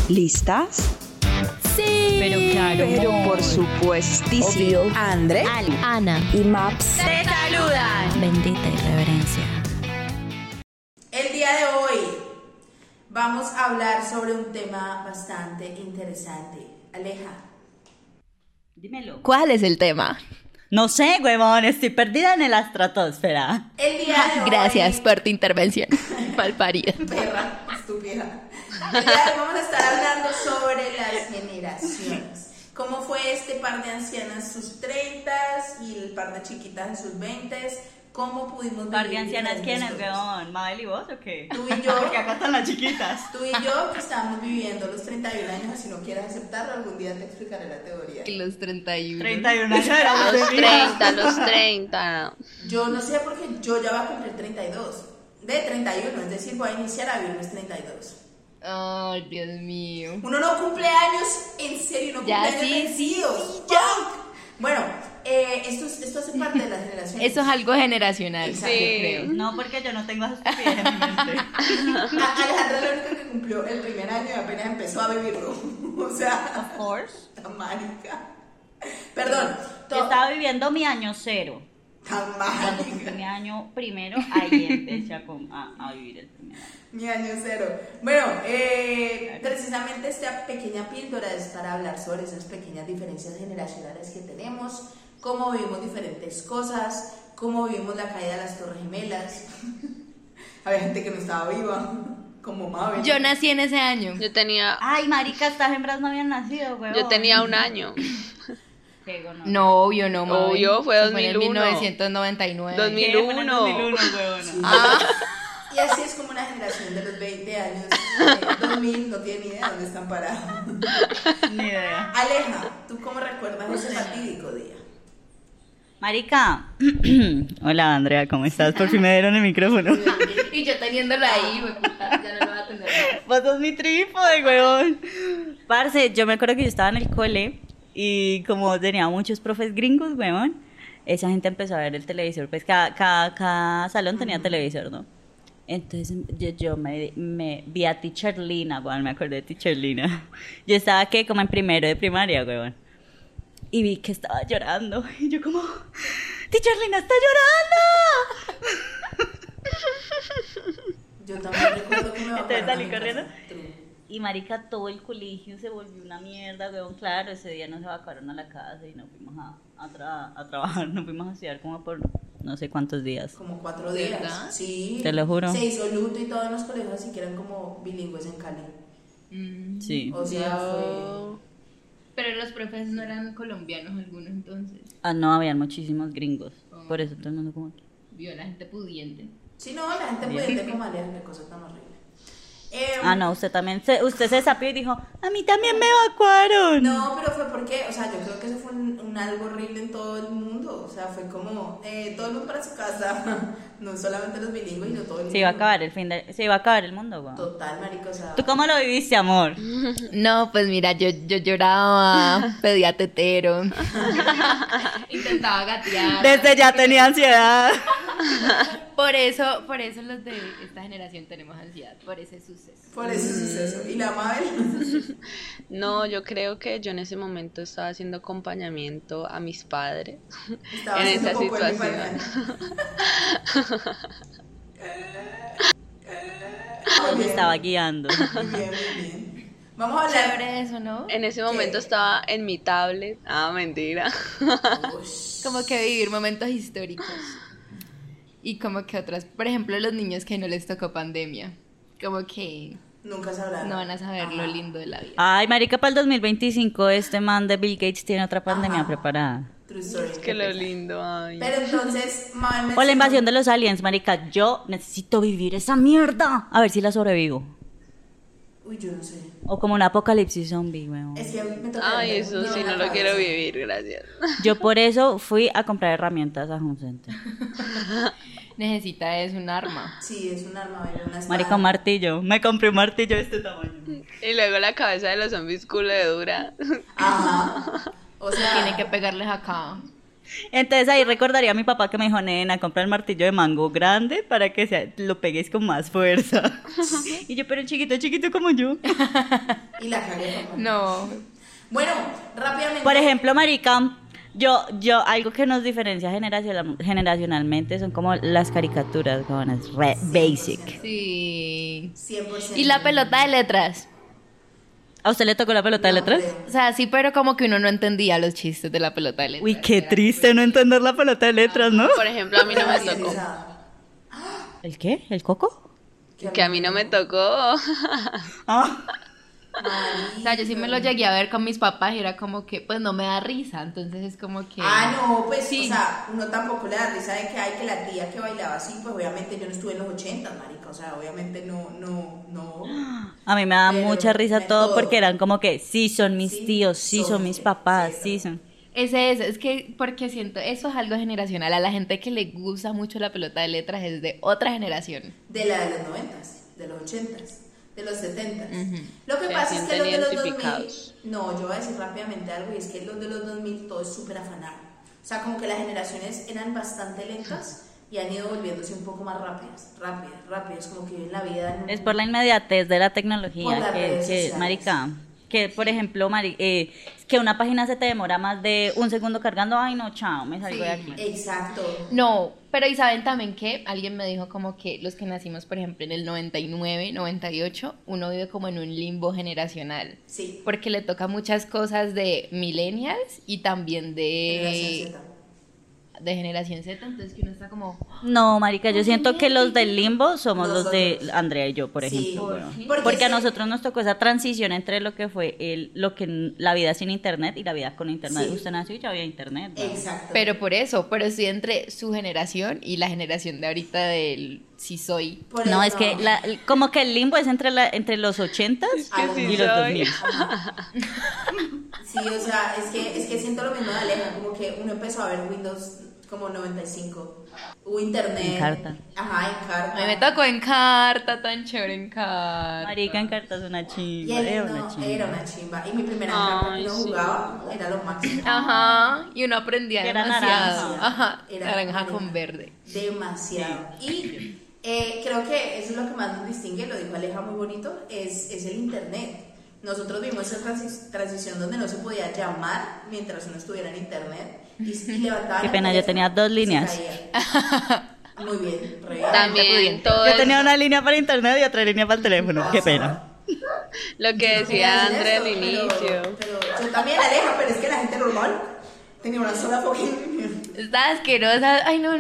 ¿Listas? Sí. Pero claro. Pero por supuestísimo. Obvio. André, Ali, Ana y Maps. te saludan. Bendita irreverencia. El día de hoy vamos a hablar sobre un tema bastante interesante. Aleja. Dímelo. ¿Cuál es el tema? No sé, huevón, estoy perdida en la estratosfera. El día de hoy... Gracias por tu intervención. Malparida. Perra, estúpida. El día de hoy vamos a estar hablando sobre las generaciones. ¿Cómo fue este par de ancianas sus 30s y el par de chiquitas en sus 20s? ¿Cómo pudimos vivir ¿Par de ancianas diferentes quiénes, cosas? huevón? ¿Mabel y vos o qué? Tú y yo. Porque acá están las chiquitas. Tú y yo que estamos viviendo los 31 años, si no quieres aceptarlo, algún día te explicaré la teoría. Y los 31. 31 años éramos Los de 30, los 30. Yo no sé porque yo ya voy a cumplir 32. De 31, es decir, voy a iniciar a vivir mis 32. Ay, Dios mío. Uno no cumple años, en serio, no cumple Ya, años sí, vencidos. Fuck. Bueno, esto hace parte de las generaciones. Eso es algo generacional, Exacto. yo creo. No, porque yo no tengo esa estupidez en mi mente. Alejandra es la única que cumplió el primer año y apenas empezó a vivirlo. O sea, Of course. tan mágica. Perdón, Yo estaba viviendo mi año cero. tan Cuando cumplí mágica. mi año primero, ahí empecé a vivir el primer año. Mi año cero. Bueno, precisamente esta pequeña píldora es para hablar sobre esas pequeñas diferencias generacionales que tenemos, cómo vivimos diferentes cosas, cómo vivimos la caída de las Torres Gemelas. Había gente que no estaba viva, como Mabel. Yo nací en ese año. Yo tenía Ay, marica, estas hembras no habían nacido, huevón. un año. Qué gonorrea. No, obvio, no, mami. Obvio, fue Eso en el 2001. 1999. 2000. ¿Qué? Fue en el 2001, huevona. Ah, Y así es como una generación de los 20 años, 2000, no tiene ni idea dónde están parados. Ni idea. Aleja, ¿tú cómo recuerdas ese fatídico día? Marica. Hola, Andrea, ¿cómo estás? Por fin me dieron el micrófono. y yo teniéndolo ahí, güey, puta, ya no lo voy a tener. Vos sos mi trípode, huevón. Parce, yo me acuerdo que yo estaba en el cole y como tenía muchos profes gringos, huevón, esa gente empezó a ver el televisor. Pues cada salón tenía televisor, ¿no? Entonces yo me vi a Teacher Lina, huevón, me acordé de Teacher Lina. Yo estaba que como en primero de primaria, huevón. Y vi que estaba llorando. Y yo como, Teacher Lina está llorando. Yo también recuerdo que me Entonces evacuaron salí a mi corriendo. casa. True. Y marica, todo el colegio se volvió una mierda, weón. Claro, ese día nos evacuaron a la casa y nos fuimos a trabajar, nos fuimos a estudiar como por no sé cuántos días. Como 4 días. ¿Verdad? Sí. Te lo juro. Se hizo luto y todos los colegios así que eran como bilingües en Cali. Sí. O sea, fue... Pero los profes no eran colombianos algunos entonces. Ah, no, habían muchísimos gringos. Por eso todo el mundo como que... Vio la gente pudiente. Sí, no, la gente pudiente como Aleja, qué cosa tan horrible. Ah, no, usted también, usted se sapió y dijo, a mí también me evacuaron. No, pero fue porque, o sea, yo creo que eso fue un algo horrible en todo el mundo. O sea, fue como todo el mundo para su casa, no solamente los bilingües, sino todo el mundo. Se iba a acabar el mundo, weón. Total, marico, o sea. ¿Tú cómo lo viviste, amor? No, pues mira, yo lloraba, pedía tetero. Intentaba gatear. Desde ya tenía ansiedad. Por eso los de esta generación tenemos ansiedad, por ese suceso. Por ese suceso. ¿Y la Mabel? No, yo creo que yo en ese momento estaba haciendo acompañamiento a mis padres Estaba en haciendo esa popó en mi situación. pañal. Me estaba guiando. Muy bien, muy bien. Vamos a hablar. Chévere eso, ¿no? En ese momento estaba en mi tablet. Ah, mentira. Como que vivir momentos históricos. Y como que otras, por ejemplo, los niños que no les tocó pandemia. Como que Nunca sabrán. no van a saber lo lindo de la vida. Ay, marica, para el 2025 este man de Bill Gates tiene otra pandemia Ajá. preparada. True story. Es que lo lindo, ay. Pero entonces, Mabel O la invasión de los aliens, marica. Yo necesito vivir esa mierda. A ver si la sobrevivo. Uy, yo no sé. O como un apocalipsis zombie, weón. Es que a mí me toca. Ay, eso sí, no lo quiero vivir, gracias. Yo por eso fui a comprar herramientas a Home Center. Necesita es un arma. Sí, es un arma, una espada. Marica, un martillo. Me compré un martillo de este tamaño. Y luego la cabeza de los zombies culo de dura. Ajá. O sea, Tiene que pegarles acá. Entonces ahí recordaría a mi papá que me dijo, nena, compra el martillo de mango grande para que lo pegues con más fuerza. Y yo, pero chiquito como yo. Y la cagué. No. Bueno, rápidamente. Por ejemplo, marica, yo, algo que nos diferencia generacionalmente son como las caricaturas, como es re basic. Sí. 100%. Y la pelota de letras. ¿A usted le tocó la pelota de letras? O sea, sí, pero como que uno no entendía los chistes de la pelota de letras. Uy, qué triste no entender la pelota de letras, ¿no? Por ejemplo, a mí no me tocó. ¿El qué? ¿El coco? Que a mí no me tocó. Ah. O sea, yo sí me lo llegué a ver con mis papás y era como que, pues no me da risa, entonces es como que... No, pues, Sí. o sea, uno tampoco le da risa de que hay que la tía que bailaba así, pues obviamente yo no estuve en los 80, marica, o sea, obviamente no. A mí me da Pero mucha risa de todo todo. porque eran como que sí son mis Sí, tíos, sí son mis papás, sí son... Es que porque siento, eso es algo generacional, a la gente que le gusta mucho la pelota de letras es de otra generación. De la de los 90s, de los 80s, de los 70s. Lo que Se pasa es que sienten los de los 2000, identificados. no, yo voy a decir rápidamente algo y es que los de los 2000 todo es súper afanado. O sea, como que las generaciones eran bastante lentas y han ido volviéndose un poco más rápidas, como que viven la vida en un- Es por la inmediatez de la Por tecnología las redes que sociales. marica, que por ejemplo, que una página se te demora más de un segundo cargando, ay no, chao, me salgo de aquí. Exacto. No, pero y saben también que alguien me dijo como que los que nacimos, por ejemplo, en el 99, 98, uno vive como en un limbo generacional. Sí. Porque le toca muchas cosas de millennials y también Generación Z. de generación Z, entonces que uno está como... No, marica, yo siento que los del limbo somos los de Nosotros. Andrea y yo, por Sí, ejemplo. weón. porque Porque a es que- nosotros nos tocó esa transición entre lo que fue la vida sin internet y la vida con internet. Sí. Usted nació y ya había internet. weón. Exacto. Pero por eso, pero estoy entre su generación y la generación de ahorita del sí soy. Por No, eso- es que como que el limbo es entre los 80s que sí y los soy. 2000. Sí, o sea, es que siento lo mismo de Aleja, como que uno empezó a ver Windows como 95. Hubo internet. En carta. Ajá, en carta. A mí me tocó en carta, tan chévere en carta. Marica, en cartas una Y chimba. él, Era no, una chimba. era una chimba. Y mi primera carta que Ay, uno sí. jugaba era lo máximo. Ajá, y uno aprendía Que era demasiado. naranja. Ajá, Era naranja con verde. Demasiado. Y creo que eso es lo que más nos distingue, lo dijo Aleja muy bonito, es el internet. Nosotros vimos esa transición donde no se podía llamar mientras uno estuviera en internet y levantaban Qué el pena, yo teléfono tenía 2 y se líneas. caía. Muy bien, re bien. También todo Yo es- tenía una línea para internet y otra línea para el teléfono. Qué pena. lo que Quería decía decir André al esto, inicio. pero yo también, Aleja, pero es que la gente normal tenía una sola fucking... Está asquerosa. Ay, no.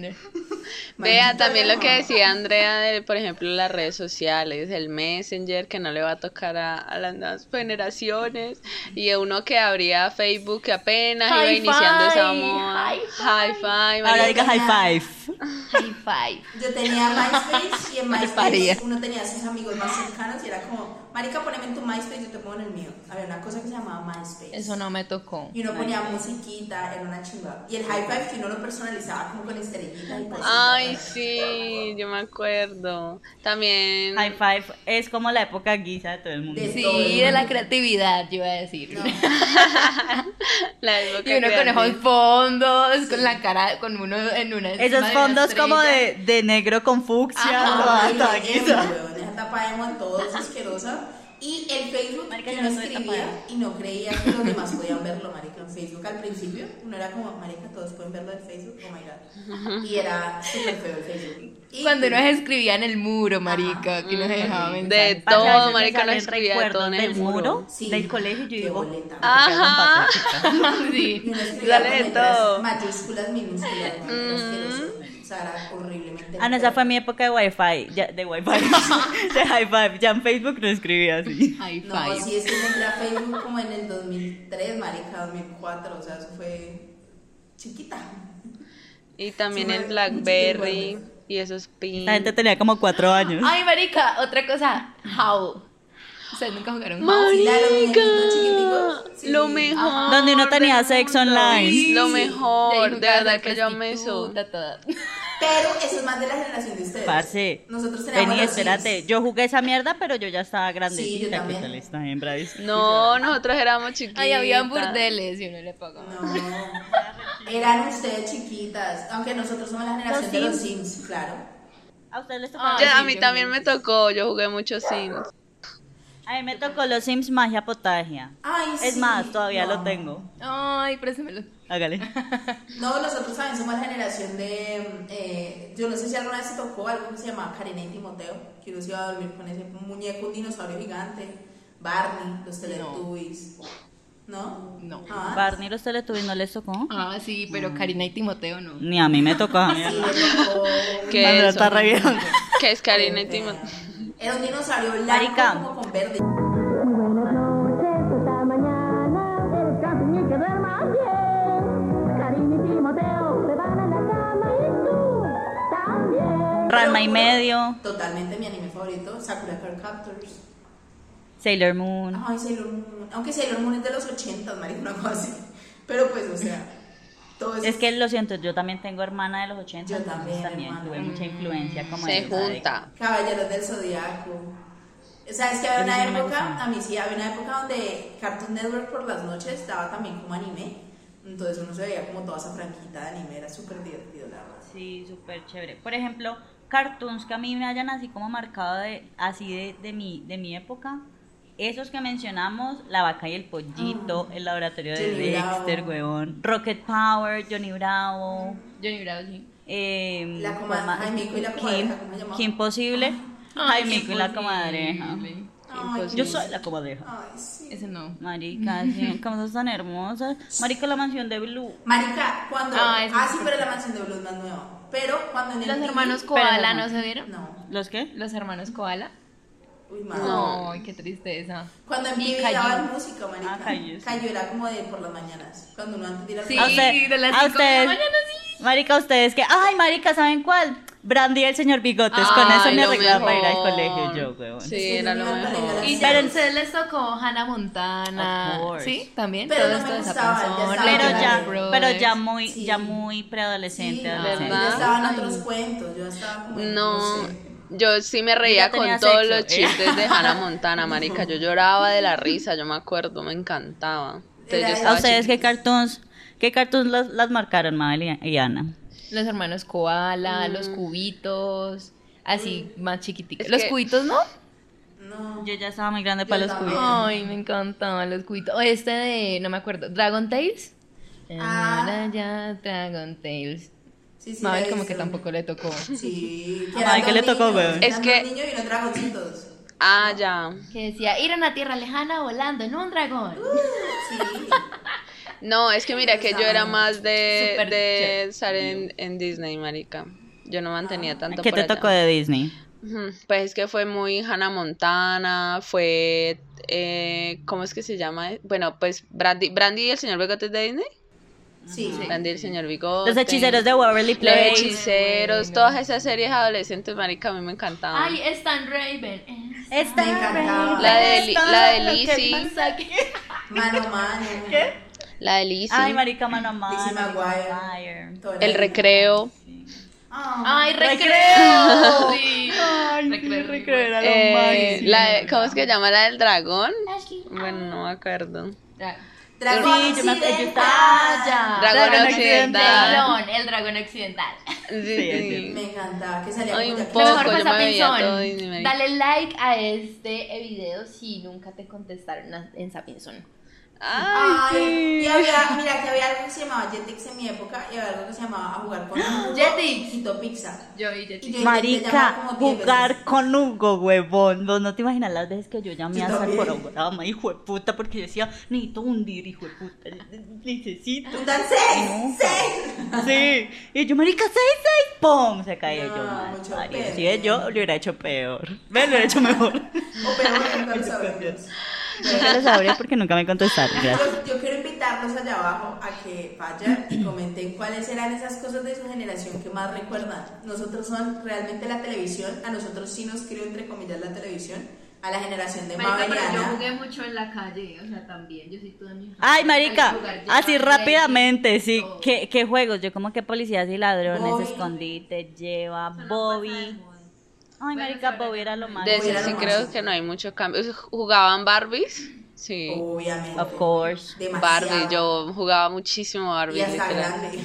Vea Maldita también lo Aleja. que decía Andrea de, por ejemplo, las redes sociales, el Messenger que no le va a tocar a las nuevas generaciones y uno que abría Facebook que apenas iba Hi-Fi, iniciando esa moda. hi-fi. Hi-Fi, Ahora diga tenía- high five. High five. Yo tenía MySpace y en paría. MySpace uno tenía a sus amigos más cercanos y era como, marica, poneme en tu MySpace, yo te pongo en el mío. Había una cosa que se llamaba MySpace. Eso no me tocó. Y uno ponía musiquita, era una chimba. Y el high five que uno lo personalizaba como con estrellitas y cosas. Ay, sí, yo me acuerdo. También High five es como la época guisa de todo el mundo. De- Sí, de la creatividad, yo iba a decir. No. la época Y uno con creativa. esos fondos, con la cara, con uno en una... Esos encima de una fondos como estrella. de negro con fucsia. Ajá. toda Ay, guisa. weón, esa tapa de todo es asquerosa. Y el Facebook Marica, que yo uno no soy escribía tapada. y no creía que los demás podían verlo, marica, en Facebook al principio. Uno era como, marica, todos pueden verlo en Facebook, oh my god. Y era súper feo el Facebook. Y Cuando uno escribía en el muro, marica, que nos dejaba De mensajes. Parce, a veces todo, me marica, no salen escribía recuerdos todo en el del muro, Sí. del colegio, y yo Qué digo, boleta. Ajá. Sí. Y uno escribía Sale de con letras todo. mayúsculas, minúsculas, marica, asqueroso. O sea, era horriblemente Ah, no, esa fue mi época de wifi, de wifi, de high five, ya en Facebook no escribía así. High No, five. sí, es que yo entré a Facebook como en el 2003, marica, 2004, o sea, eso fue chiquita. Y también Sí, el muchos Blackberry recuerdos. y esos pins. La gente tenía como 4 años. Ay, marica, otra cosa. Howl. ¿Ustedes nunca jugaron Howl? Marica, Sí, la de los muñequitos chiquiticos. Sí. lo mejor. Donde uno tenía del sexo mundo. online. Lo Y ahí mejor, de jugaba verdad de que yo amé eso. prostituta, toda. Pero eso es más de la generación de ustedes. Parce, Nosotros teníamos vení, los espérate, Sims. yo jugué esa mierda, pero yo ya estaba Sí, yo grandecita. ¿Qué también. tal está bien, Bryce? No, nosotros éramos chiquitos. Ay, habían burdeles y uno le pagaba. No, eran ustedes chiquitas, aunque nosotros somos la generación Los de los Sims. Sims, claro. ¿A ustedes les tocó? Ah, Ya, sí, a mí yo también jugué. me tocó, yo jugué mucho Sims. A mí me tocó los Sims Magia Potagia. Ay, Es sí. más, todavía No. lo tengo. Ay, préstamelo. Hágale. No, nosotros también somos la generación de. Yo no sé si alguna vez se tocó algo que se llamaba Karina y Timoteo, que uno se iba a dormir con ese muñeco, un dinosaurio gigante, Barney, los Teletubbies. ¿No? No. Ah, Barney, los Teletubbies no les tocó. Ah, sí, pero Karina y Timoteo no. Ni a mí me tocó. A mí sí, le tocó. ¿Qué Andrea es está eso? re vieja. ¿Qué es Karina y Timoteo? Era un dinosaurio blanco Marica. como con verde. Buenas noches, hasta mañana. Eres camping y que duermas bien. Karina y Timoteo se van a la cama y tú también. Ranma y medio. Totalmente mi anime favorito, Sakura Card Captors. Sailor Moon. Ay, Sailor Moon. Aunque Sailor Moon es de los 80, marica, una cosa así. Pero pues, o sea, todo eso. Es que lo siento, yo también tengo hermana de los 80. Yo entonces también, tuve hermana. mucha influencia como Se en esa junta. Caballeros del Zodiaco. O sea, es que había Eso una sí no me época, gusta. a mí sí, había una época donde Cartoon Network por las noches daba también como anime. Entonces uno se veía como toda esa franquita de anime, era súper divertido, la verdad. Sí, súper chévere. Por ejemplo, cartoons que a mí me hayan así como marcado de mi época. Esos que mencionamos, La Vaca y el Pollito, El Laboratorio de Johnny Dexter, Bravo. huevón, Rocket Power, Johnny Bravo, Johnny Bravo, sí. La ¿cuál más? Jaimico y la comadreja, ¿cómo se llamaba? Qué imposible. Jaimico y la Imposible. comadreja. Ay, Yo soy la comadreja. Ay, sí. Ese no. Marica, sí, cosas tan hermosas. Marica, la mansión de Blue. Marica, cuando. Ah, es sí, súper pero la mansión de Blue es más nueva. Pero cuando en el. Los TV hermanos Pero Koala, no. ¿no se vieron? No. ¿Los qué? Los hermanos Koala. Uy, madre. No. Ay, qué tristeza. Cuando en Y TV Caillou. daban música, marica. Ah, Caillou, sí. Caillou era como de por las mañanas. Cuando uno antes de ir al Sí, colegio. de las a 5 de la ustedes, mañana, sí. Marica, ustedes que, ay, marica, ¿saben cuál? Brandy y el señor Bigotes, con Ay, eso me lo arreglaba para ir al mejor. colegio yo, weón. Sí, Es que era yo lo me iba a mejor. poner Y a ya las a seis. ustedes les tocó Hannah Montana. Of course. Sí, también. Pero todo no esto me de gustaba, Sapiensón, ya estaba Pero Jonas ya, Brothers. pero Sí. ya muy preadolescente, Sí, adolescente. ¿verdad? ya estaban Ay. otros cuentos. Yo estaba como. No, sé. yo sí me reía Yo ya tenía con todos sexo, los chistes de Hannah Montana, marica. Yo lloraba de la risa, yo me acuerdo, me encantaba. Entonces, Era yo esa. estaba ¿A ustedes chiquita. qué cartoons las marcaron, Mabel y Ana? Los hermanos Koala, los cubitos, así más chiquiticos. Es Los que- cubitos, ¿no? No. Yo ya estaba muy grande para los también. cubitos. Ay, me encantaban los cubitos. O este de, no me acuerdo, Dragon Tales. Ah. Ahora ya, Dragon Tales. Sí, sí. Mabel la como hice. que tampoco le tocó. Sí. A Mabel, ¿qué le tocó, weón? Es que- Dos niños y unos dragoncitos. Ah, ya. Que decía, ir a una tierra lejana volando en un dragón. Sí. No, es que mira que yo era más de Súper chévere. estar en Disney, marica. Yo no mantenía tanto ¿Qué por te allá. tocó de Disney? Ujú, pues es que fue muy Hannah Montana, fue, ¿cómo es que se llama? Bueno, pues Brandy y el señor Bigotes de Disney. Sí. Brandy y el señor Bigotes. Los hechiceros de Waverly Los Place. hechiceros, Bueno. todas esas series adolescentes, marica, a mí me encantaban. Ay, Stan Raven. Esta Me encantaba. La de Lizzie. Mano a mano. La de Lizzie. Ay, marica, mano a mano. Lizzie McGuire. Maguire. Todo era El de- recreo. Ah. Ay, ¡Recreo! recreo. Sí. Ay, Recreo, sí, recreo era lo máximo. ¿Cómo es que se llama la del dragón? Bueno, no me acuerdo. Dragón Sí, yo me acuerdo, yo occidental. Ah, ya. Dragón occidental. El dragón occidental. Sí, sí. Me encantaba que salía Ay, como un ya- poco. Lo mejor yo fue me veía todo Sapiensón. Disney, marica. Dale like a este video si nunca te contestaron en Sapiensón. Ay, y había, mira que había algo que se llamaba Jetix en mi época y había algo que se llamaba a jugar con Hugo Jetix. y Tito Pizza. Yo vi Y yo intenté llamar Marica, como 10 jugar veces. con Hugo, huevón. Vos no te imaginas las veces que yo llamé Yo a ese también. programa, hijo de puta, porque yo decía, necesito hundir, hijo de puta. Necesito. ¡Tundan No. 6! Sí. Y yo, marica, 6, ¡pum! Se caía No, yo, mal. mucho Mario. peor. Si es yo, lo hubiera hecho peor. Ve, lo hubiera hecho mejor. O peor, nunca lo sabremos. Nunca lo sabré porque nunca me contestaron. Gracias. Yo quiero invitarlos allá abajo a que vayan y comenten cuáles eran esas cosas de su generación que más recuerdan. Nosotros son realmente la televisión, a nosotros sí nos crió entre comillas la televisión, a la generación de Mabel y Ana. mucho en la calle, o sea, también. Yo sí tuve mi Ay, marica, así rápidamente, sí. ¿Qué juegos? Yo como que policías y ladrones, Bobby. escondite, lleva, Bobby. Ay, marica, Bobby era lo más. De Voy a ese sí la creo noche. que no hay mucho cambio. ¿Jugaban Barbies? Sí. Obviamente. Of course. Demasiado. Barbie, yo jugaba muchísimo Y Barbie, hasta literal. grande.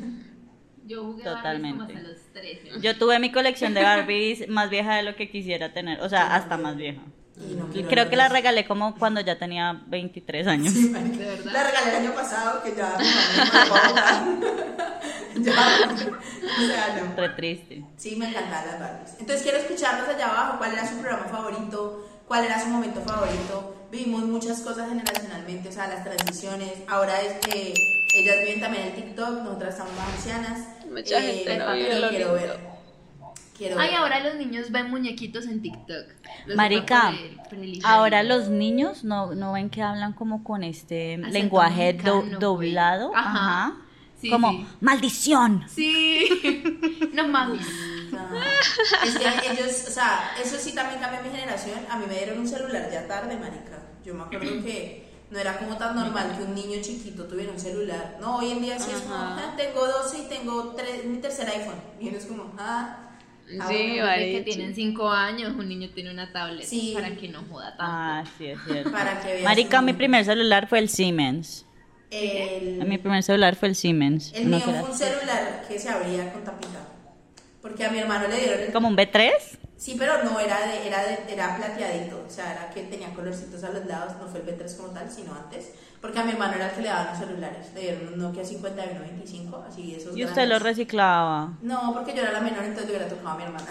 Yo jugué Totalmente. como hasta los 13. Yo tuve mi colección de Barbies más vieja de lo que quisiera tener, o sea, hasta más vieja. Y no quiero Creo que la olores. regalé como cuando ya tenía 23 años. Sí, marica. ¿De verdad? La regalé el año pasado, que ya mi mamá no me la va a botar. Ya, o sea, no. Re triste. Sí, me encantan las Barbies. Entonces quiero escucharlos allá abajo. ¿Cuál era su programa favorito? ¿Cuál era su momento favorito? Vivimos muchas cosas generacionalmente, o sea, las transiciones. Ahora es que ellas viven también en TikTok, nosotras estamos más ancianas. Mucha gente no vive pero lo quiero lindo. ver. Quiero Ay, ver. ahora los niños ven muñequitos en TikTok. Los Marica, usan por el hijo ahora del- los niños no ven que hablan como con este Acento lenguaje mexicano, güey. doblado. Ajá. Ajá. Sí, Como, sí. maldición. Sí. No mames. Es que ellos, o sea, eso sí también cambió mi generación. A mí me dieron un celular ya tarde, marica. Yo me acuerdo que no era como tan normal que un niño chiquito tuviera un celular. No, hoy en día sí es como, Ajá. tengo 12 y tengo mi tercer iPhone. Y uno es como, Sí, bueno. Desde marica. que tienen 5 años, un niño tiene una tablet Sí. para que no joda tanto. Ah, sí, es cierto. Para que veas. Marica, mi primer celular fue el Siemens. El, Mi primer celular fue el Siemens. el uno mío que fue era un celular que se abría con tapita. Porque a mi hermano le dieron el... como un B3. Sí, pero no era era plateadito, o sea, era que tenía colorcitos a los lados, no fue el B3 como tal, sino antes, porque a mi hermano era el que le daban los celulares, le dieron un Nokia 5125, así esos Y usted lo grandes. reciclaba. No, porque yo era la menor, entonces yo hubiera tocado a mi hermana.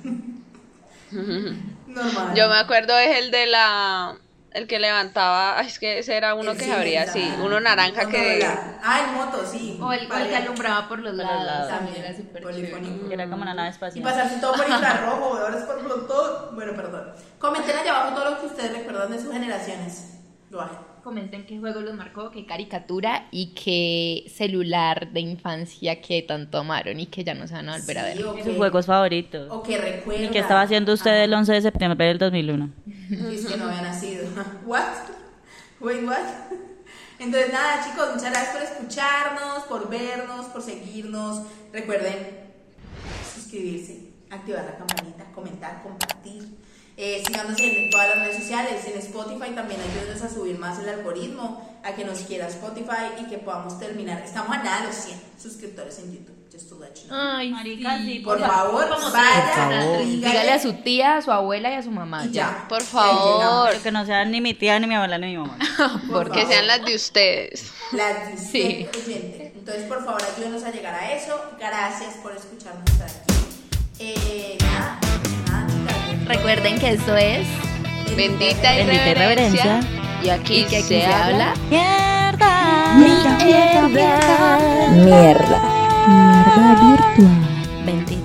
Normal. Yo me acuerdo es el de el que levantaba, ay, es que ese era uno El que se abría así, Siemens, uno naranja que... el moto, sí. O el que alumbraba por los lados. También era También, súper polifónico. chévere. Que era como una nave Y espacial. pasarse todo por infrarrojo, ahora es por Bluetooth. Bueno, perdón. Comenten allá abajo todo lo que ustedes recuerdan de sus generaciones. Lo hagan. Comenten qué juego los marcó, qué caricatura y qué celular de infancia que tanto amaron y que ya no se van a volver a ver. Sí, o Y que- sus juegos favoritos. O que recuerdan. ¿Y qué estaba haciendo usted el 11 de septiembre del 2001? Y es que no había nacido. ¿What? Wait, what? Entonces, nada, chicos, muchas gracias por escucharnos, por vernos, por seguirnos. Recuerden suscribirse, activar la campanita, comentar, compartir. Síganos en todas las redes sociales, en Spotify también ayúdenos a subir más el algoritmo, a que nos quiera Spotify y que podamos terminar. Estamos a nada de los 100 suscriptores en YouTube, just to let you know. Ay, Marica, sí, Por ya. favor, Como vaya, dígale a su tía, a su abuela y a su mamá. y ya. Por Y ahí favor. llegamos. Pero que no sean ni mi tía, ni mi abuela, ni mi mamá. Por Que favor. sean las de ustedes. Las de usted, Sí. oyente. Entonces, por favor, ayúdenos a llegar a eso. Gracias por escucharnos estar aquí. Nada, chicas. Recuerden que esto es Bendita Bendita irreverencia. irreverencia. Y aquí, y que aquí se habla. ¡Mierda! Mierda. Mierda virtual. Bendita